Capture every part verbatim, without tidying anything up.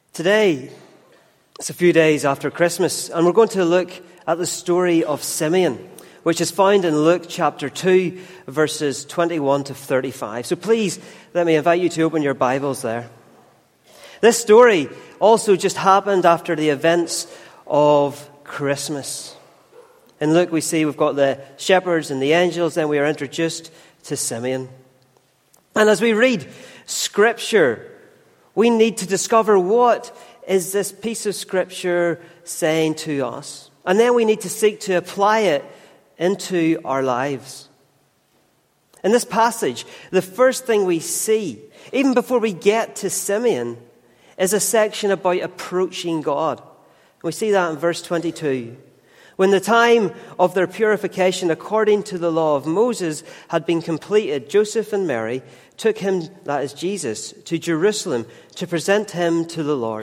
Today, it's a few days after Christmas, and we're going to look at the story of Simeon, which is found in Luke chapter two, verses twenty-one to thirty-five. So please, let me invite you to open your Bibles there. This story also just happened after the events of Christmas. In Luke, we see we've got the shepherds and the angels, then we are introduced to Simeon. And as we read Scripture, we need to discover what is this piece of Scripture saying to us. And then we need to seek to apply it into our lives. In this passage, the first thing we see, even before we get to Simeon, is a section about approaching God. We see that in verse twenty-two. When the time of their purification according to the law of Moses had been completed, Joseph and Mary took him, that is Jesus, to Jerusalem to present him to the Lord.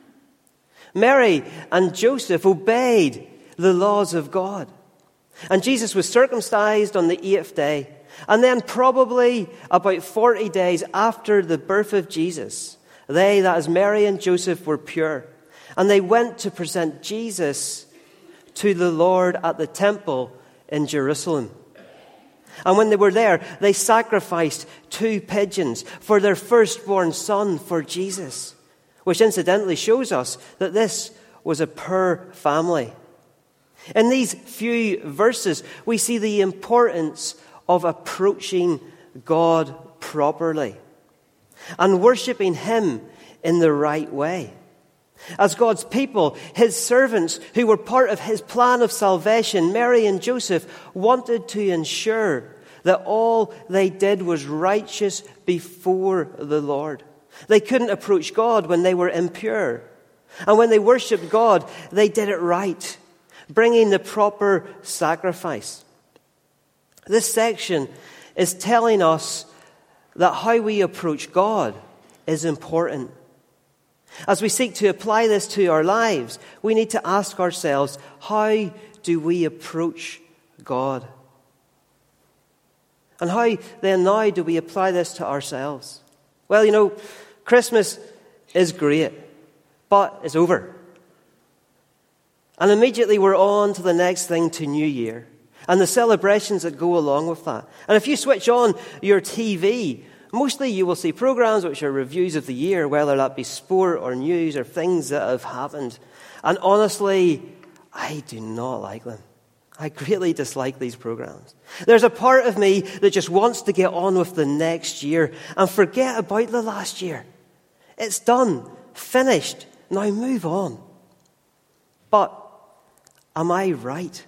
Mary and Joseph obeyed the laws of God. And Jesus was circumcised on the eighth day. And then probably about forty days after the birth of Jesus, they, that is Mary and Joseph, were pure. And they went to present Jesus to the Lord at the temple in Jerusalem. And when they were there, they sacrificed two pigeons for their firstborn son, for Jesus, which incidentally shows us that this was a poor family. In these few verses, we see the importance of approaching God properly and worshipping Him in the right way. As God's people, His servants who were part of His plan of salvation, Mary and Joseph wanted to ensure that all they did was righteous before the Lord. They couldn't approach God when they were impure. And when they worshipped God, they did it right, bringing the proper sacrifice. This section is telling us that how we approach God is important. As we seek to apply this to our lives, we need to ask ourselves, how do we approach God? And how then now do we apply this to ourselves? Well, you know, Christmas is great, but it's over. And immediately we're on to the next thing, to New Year, and the celebrations that go along with that. And if you switch on your T V, mostly you will see programs which are reviews of the year, whether that be sport or news or things that have happened. And honestly, I do not like them. I greatly dislike these programs. There's a part of me that just wants to get on with the next year and forget about the last year. It's done, finished, now move on. But am I right?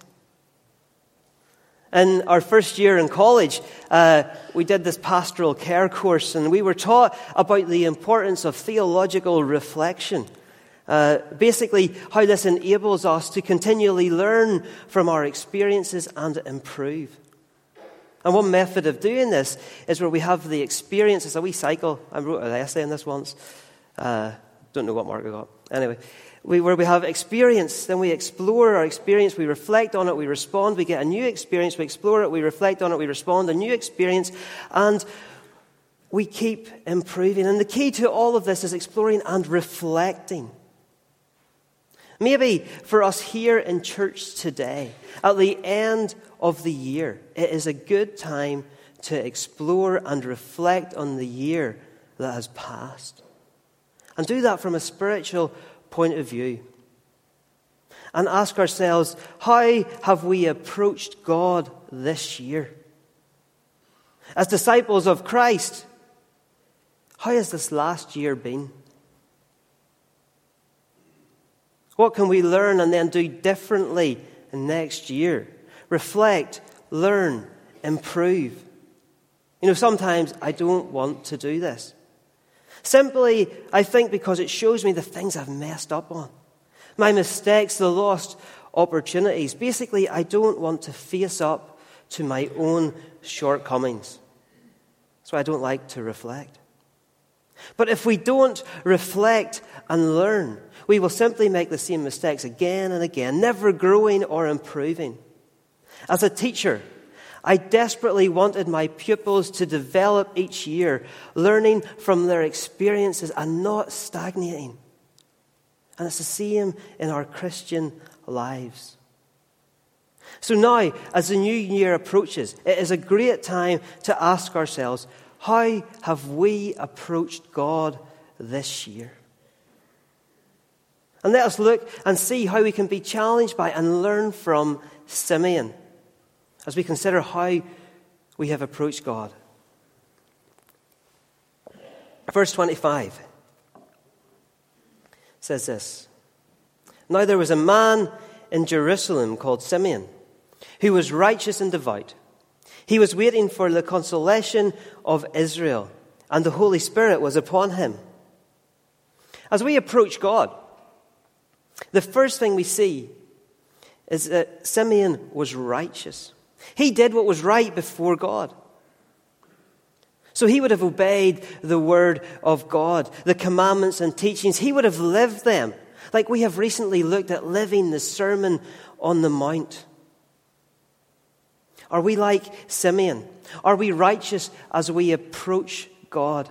In our first year in college, uh, we did this pastoral care course, and we were taught about the importance of theological reflection. Uh, basically, how this enables us to continually learn from our experiences and improve. And one method of doing this is where we have the experiences. A wee cycle. I wrote an essay on this once. Uh, don't know what mark I got. Anyway. We, where we have experience, then we explore our experience, we reflect on it, we respond, we get a new experience, we explore it, we reflect on it, we respond, a new experience, and we keep improving. And the key to all of this is exploring and reflecting. Maybe for us here in church today, at the end of the year, it is a good time to explore and reflect on the year that has passed. And do that from a spiritual point of view. And ask ourselves, how have we approached God this year? As disciples of Christ, how has this last year been? What can we learn and then do differently next year? Reflect, learn, improve. You know, sometimes I don't want to do this. Simply, I think, because it shows me the things I've messed up on. My mistakes, the lost opportunities. Basically, I don't want to face up to my own shortcomings. So I don't like to reflect. But if we don't reflect and learn, we will simply make the same mistakes again and again, never growing or improving. As a teacher, I desperately wanted my pupils to develop each year, learning from their experiences and not stagnating. And it's the same in our Christian lives. So now, as the new year approaches, it is a great time to ask ourselves, how have we approached God this year? And let us look and see how we can be challenged by and learn from Simeon as we consider how we have approached God. Verse twenty-five says this: Now there was a man in Jerusalem called Simeon, who was righteous and devout. He was waiting for the consolation of Israel, and the Holy Spirit was upon him. As we approach God, the first thing we see is that Simeon was righteous. He did what was right before God. So he would have obeyed the word of God, the commandments and teachings. He would have lived them, like we have recently looked at living the Sermon on the Mount. Are we like Simeon? Are we righteous as we approach God?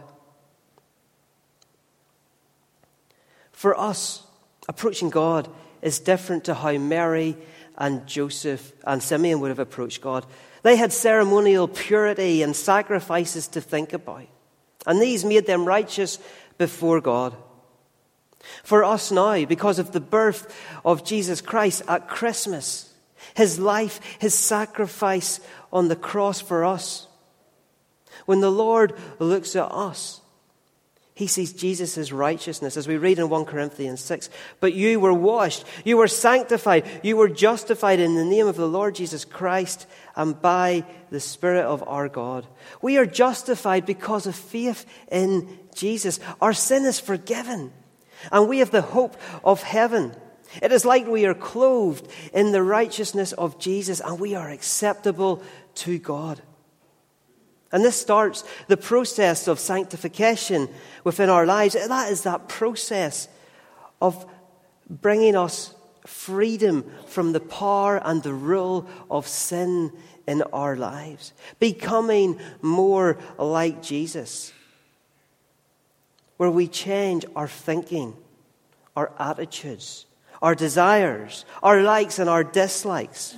For us, approaching God is different to how Mary and Joseph and Simeon would have approached God. They had ceremonial purity and sacrifices to think about, and these made them righteous before God. For us now, because of the birth of Jesus Christ at Christmas, his life, his sacrifice on the cross for us, when the Lord looks at us, he sees Jesus' righteousness, as we read in First Corinthians six. But you were washed, you were sanctified, you were justified in the name of the Lord Jesus Christ and by the Spirit of our God. We are justified because of faith in Jesus. Our sin is forgiven, and we have the hope of heaven. It is like we are clothed in the righteousness of Jesus, and we are acceptable to God. And this starts the process of sanctification within our lives. That is that process of bringing us freedom from the power and the rule of sin in our lives. Becoming more like Jesus, where we change our thinking, our attitudes, our desires, our likes and our dislikes.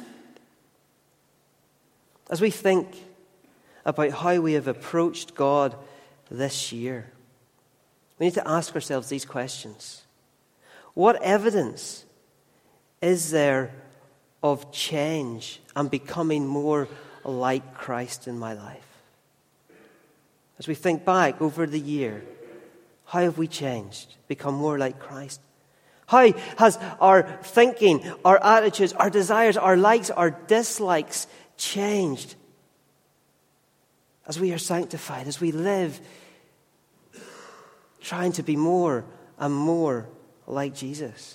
As we think about how we have approached God this year, we need to ask ourselves these questions. What evidence is there of change and becoming more like Christ in my life? As we think back over the year, how have we changed, become more like Christ? How has our thinking, our attitudes, our desires, our likes, our dislikes changed as we are sanctified, as we live trying to be more and more like Jesus?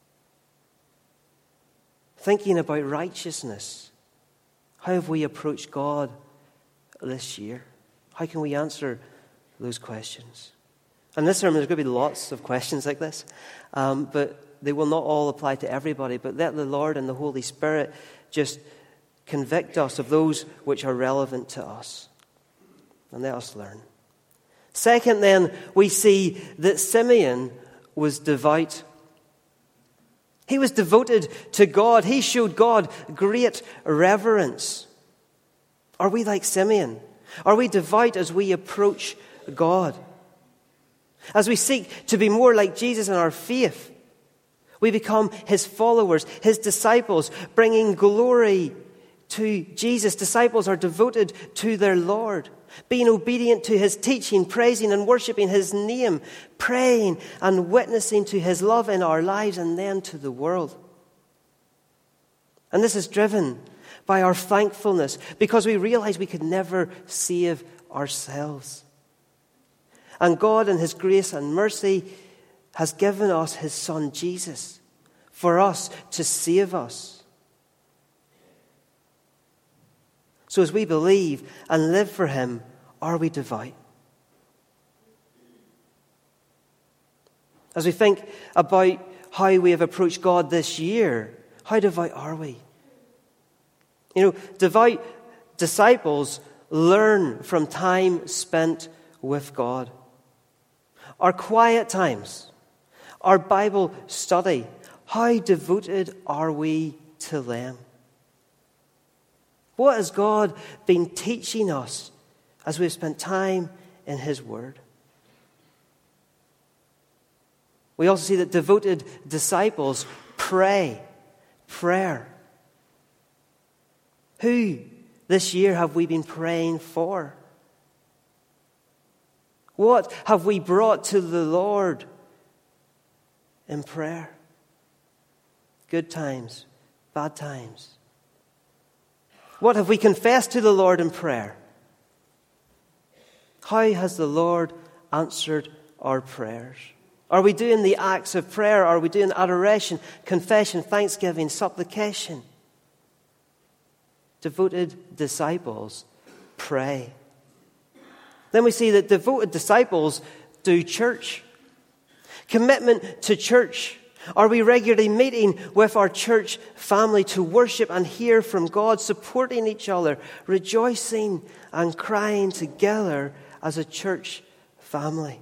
Thinking about righteousness, how have we approached God this year? How can we answer those questions? And this sermon, there's going to be lots of questions like this, um, but they will not all apply to everybody. But let the Lord and the Holy Spirit just convict us of those which are relevant to us. And let us learn. Second, then, we see that Simeon was devout. He was devoted to God. He showed God great reverence. Are we like Simeon? Are we devout as we approach God? As we seek to be more like Jesus in our faith, we become his followers, his disciples, bringing glory to Jesus. Disciples are devoted to their Lord, being obedient to his teaching, praising and worshiping his name, praying and witnessing to his love in our lives and then to the world. And this is driven by our thankfulness, because we realize we could never save ourselves. And God in his grace and mercy has given us his Son Jesus for us to save us. So as we believe and live for him, are we devout? As we think about how we have approached God this year, how devout are we? You know, devout disciples learn from time spent with God. Our quiet times, our Bible study, how devoted are we to them? What has God been teaching us as we've spent time in His Word? We also see that devoted disciples pray. Prayer. Who this year have we been praying for? What have we brought to the Lord in prayer? Good times, bad times. What have we confessed to the Lord in prayer? How has the Lord answered our prayers? Are we doing the acts of prayer? Are we doing adoration, confession, thanksgiving, supplication? Devoted disciples pray. Then we see that devoted disciples do church. Commitment to church. Are we regularly meeting with our church family to worship and hear from God, supporting each other, rejoicing and crying together as a church family?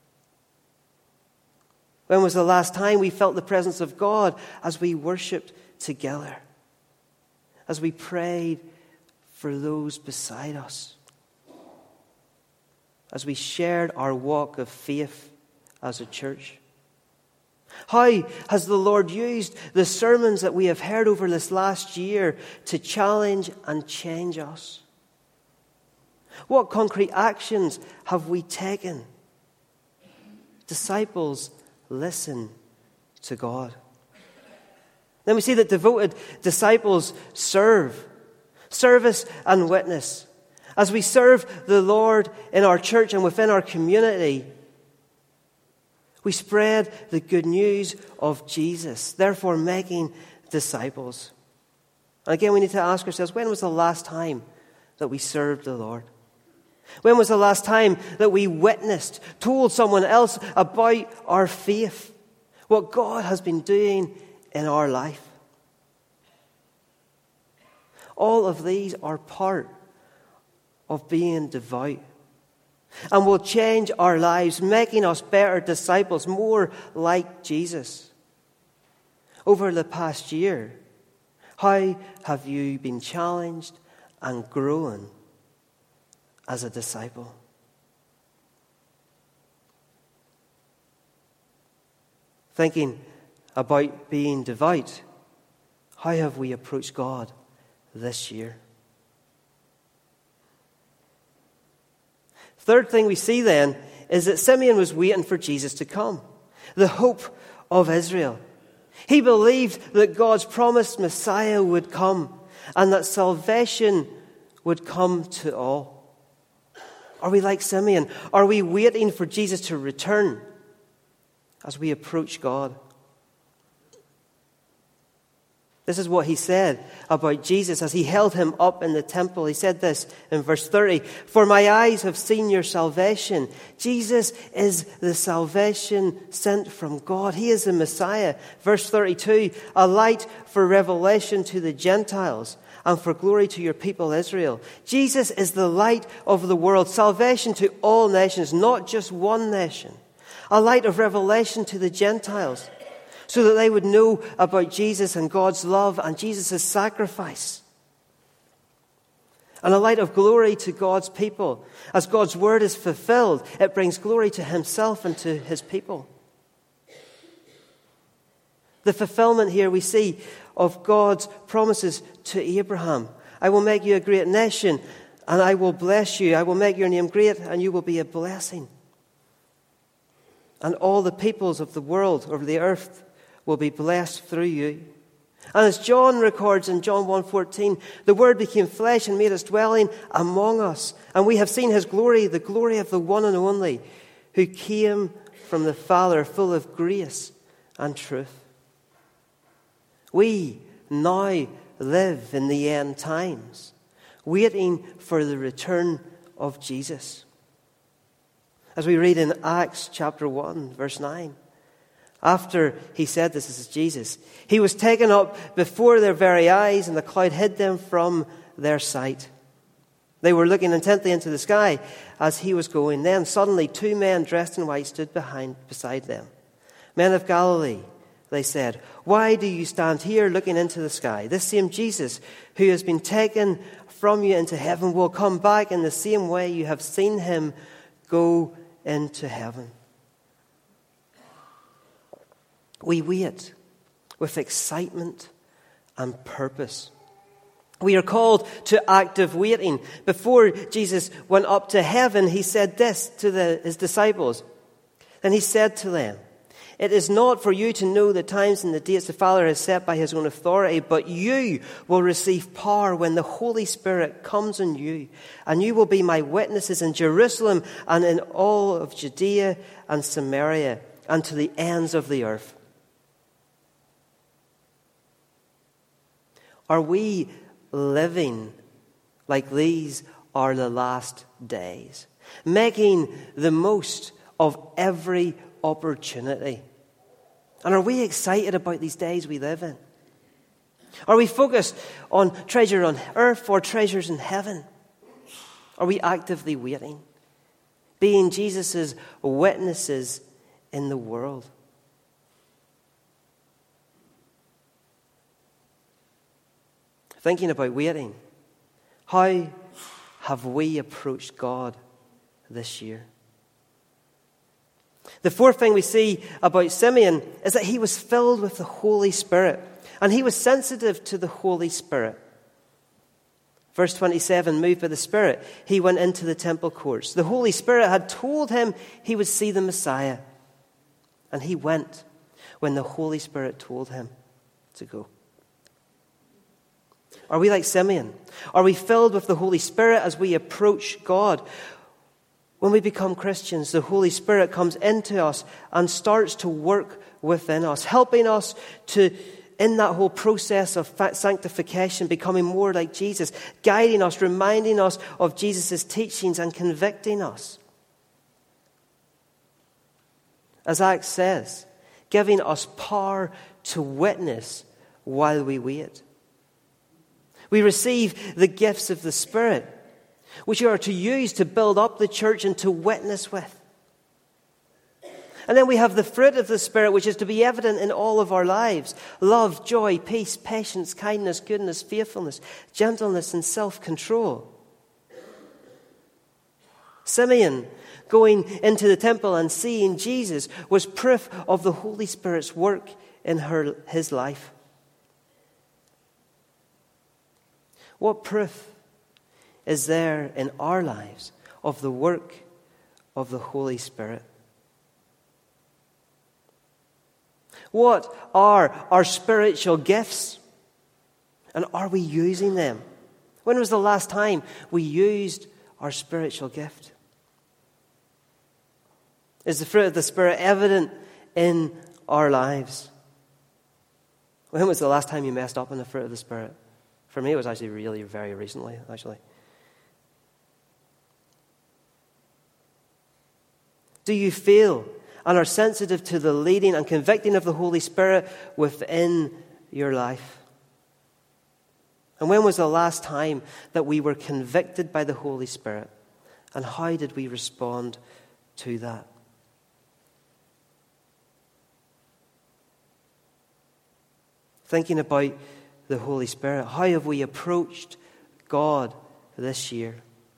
When was the last time we felt the presence of God as we worshipped together? As we prayed for those beside us? As we shared our walk of faith as a church? How has the Lord used the sermons that we have heard over this last year to challenge and change us? What concrete actions have we taken? Disciples listen to God. Then we see that devoted disciples serve. Service and witness. As we serve the Lord in our church and within our community, we spread the good news of Jesus, therefore making disciples. And again, we need to ask ourselves, when was the last time that we served the Lord? When was the last time that we witnessed, told someone else about our faith, what God has been doing in our life? All of these are part of being devout and will change our lives, making us better disciples, more like Jesus. Over the past year, how have you been challenged and grown as a disciple? Thinking about being devout, how have we approached God this year? Third thing we see then is that Simeon was waiting for Jesus to come, the hope of Israel. He believed that God's promised Messiah would come and that salvation would come to all. Are we like Simeon? Are we waiting for Jesus to return as we approach God? This is what he said about Jesus as he held him up in the temple. He said this in verse thirty, "For my eyes have seen your salvation." Jesus is the salvation sent from God. He is the Messiah. Verse thirty-two, "A light for revelation to the Gentiles and for glory to your people Israel." Jesus is the light of the world, salvation to all nations, not just one nation. A light of revelation to the Gentiles, so that they would know about Jesus and God's love and Jesus' sacrifice. And a light of glory to God's people. As God's word is fulfilled, it brings glory to himself and to his people. The fulfillment here we see of God's promises to Abraham. "I will make you a great nation, and I will bless you. I will make your name great, and you will be a blessing. And all the peoples of the world, or the earth, will be blessed through you." And as John records in John one fourteen, "The Word became flesh and made his dwelling among us. And we have seen his glory, the glory of the one and only, who came from the Father, full of grace and truth." We now live in the end times, waiting for the return of Jesus. As we read in Acts chapter one, verse nine, after he said this, this is Jesus, "He was taken up before their very eyes, and the cloud hid them from their sight. They were looking intently into the sky as he was going. Then suddenly two men dressed in white stood behind beside them. Men of Galilee, they said, why do you stand here looking into the sky? This same Jesus who has been taken from you into heaven will come back in the same way you have seen him go into heaven. We wait with excitement and purpose. We are called to active waiting. Before Jesus went up to heaven, he said this to the, his disciples. Then he said to them, it is not for you to know the times and the dates the Father has set by his own authority, but you will receive power when the Holy Spirit comes on you, and you will be my witnesses in Jerusalem and in all of Judea and Samaria and to the ends of the earth. Are we living like these are the last days, making the most of every opportunity? And are we excited about these days we live in? Are we focused on treasure on earth or treasures in heaven? Are we actively waiting, being Jesus' witnesses in the world? Thinking about waiting, how have we approached God this year? The fourth thing we see about Simeon is that he was filled with the Holy Spirit, and he was sensitive to the Holy Spirit. Verse twenty-seven, moved by the Spirit, he went into the temple courts. The Holy Spirit had told him he would see the Messiah, and he went when the Holy Spirit told him to go. Are we like Simeon? Are we filled with the Holy Spirit as we approach God? When we become Christians, the Holy Spirit comes into us and starts to work within us, helping us to, in that whole process of sanctification, becoming more like Jesus, guiding us, reminding us of Jesus' teachings and convicting us. As Acts says, giving us power to witness while we wait. We receive the gifts of the Spirit, which are to use to build up the church and to witness with. And then we have the fruit of the Spirit, which is to be evident in all of our lives. Love, joy, peace, patience, kindness, goodness, faithfulness, gentleness, and self-control. Simeon, going into the temple and seeing Jesus, was proof of the Holy Spirit's work in her, his life. What proof is there in our lives of the work of the Holy Spirit? What are our spiritual gifts? And are we using them? When was the last time we used our spiritual gift? Is the fruit of the Spirit evident in our lives? When was the last time you messed up in the fruit of the Spirit? For me, it was actually really very recently, actually. Do you feel and are sensitive to the leading and convicting of the Holy Spirit within your life? And when was the last time that we were convicted by the Holy Spirit? And how did we respond to that? Thinking about the Holy Spirit, how have we approached God this year?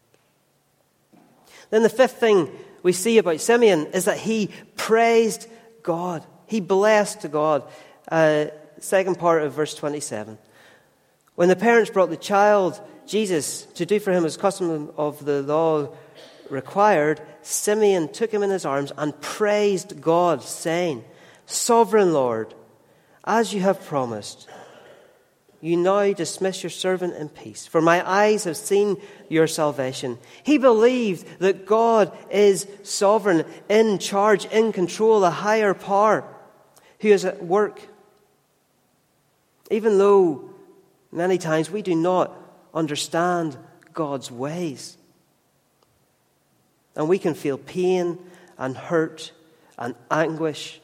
Then the fifth thing we see about Simeon is that he praised God. He blessed God. Uh, second part of verse twenty-seven. When the parents brought the child, Jesus, to do for him as custom of the law required, Simeon took him in his arms and praised God, saying, Sovereign Lord, as you have promised, you now dismiss your servant in peace, for my eyes have seen your salvation. He believed that God is sovereign, in charge, in control, a higher power who is at work. Even though many times we do not understand God's ways. And we can feel pain and hurt and anguish.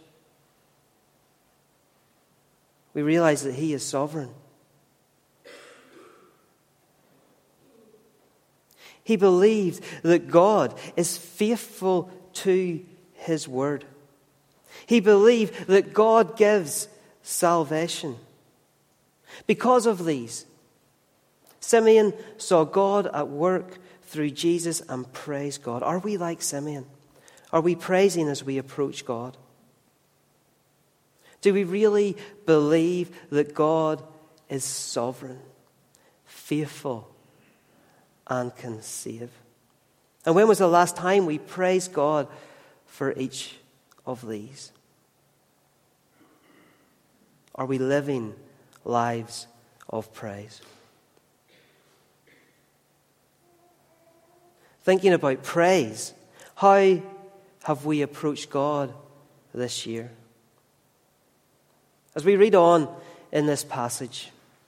We realize that He is sovereign. He believed that God is faithful to His word. He believed that God gives salvation. Because of these, Simeon saw God at work through Jesus and praised God. Are we like Simeon? Are we praising as we approach God? Do we really believe that God is sovereign, faithful, and can save? And when was the last time we praised God for each of these? Are we living lives of praise? Thinking about praise, how have we approached God this year? As we read on in this passage,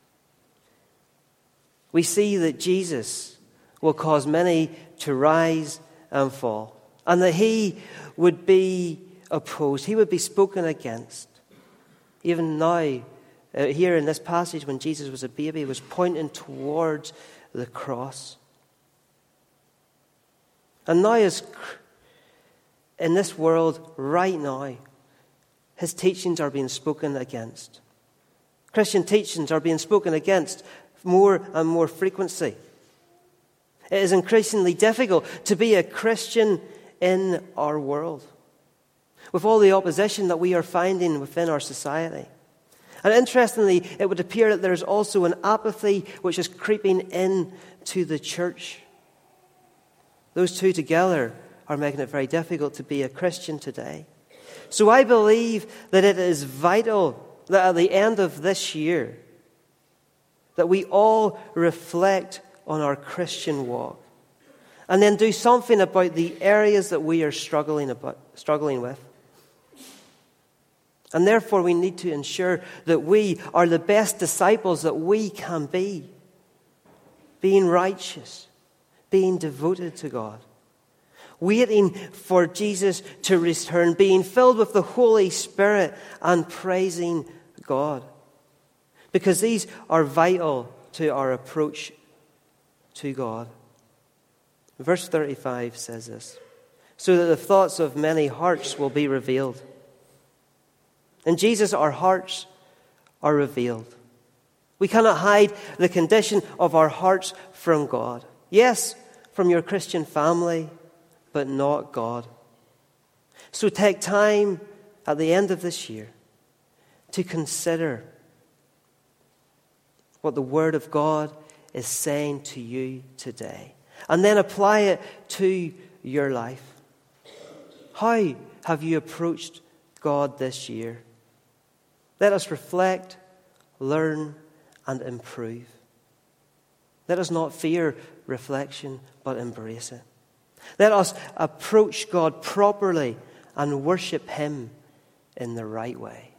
we see that Jesus will cause many to rise and fall, and that he would be opposed, he would be spoken against. Even now, uh, here in this passage, when Jesus was a baby, he was pointing towards the cross. And now, as in this world right now, his teachings are being spoken against. Christian teachings are being spoken against more and more frequency. It is increasingly difficult to be a Christian in our world, with all the opposition that we are finding within our society. And interestingly, it would appear that there is also an apathy which is creeping in to the church. Those two together are making it very difficult to be a Christian today. So I believe that it is vital that at the end of this year, that we all reflect on our Christian walk and then do something about the areas that we are struggling about, struggling with. And therefore we need to ensure that we are the best disciples that we can be, being righteous, being devoted to God, waiting for Jesus to return, being filled with the Holy Spirit and praising God. Because these are vital to our approach to God. Verse thirty-five says this, so that the thoughts of many hearts will be revealed. In Jesus, our hearts are revealed. We cannot hide the condition of our hearts from God. Yes, from your Christian family, but not God. So take time at the end of this year to consider what the Word of God is saying to you today, and then apply it to your life. How have you approached God this year? Let us reflect, learn, and improve. Let us not fear reflection, but embrace it. Let us approach God properly and worship Him in the right way.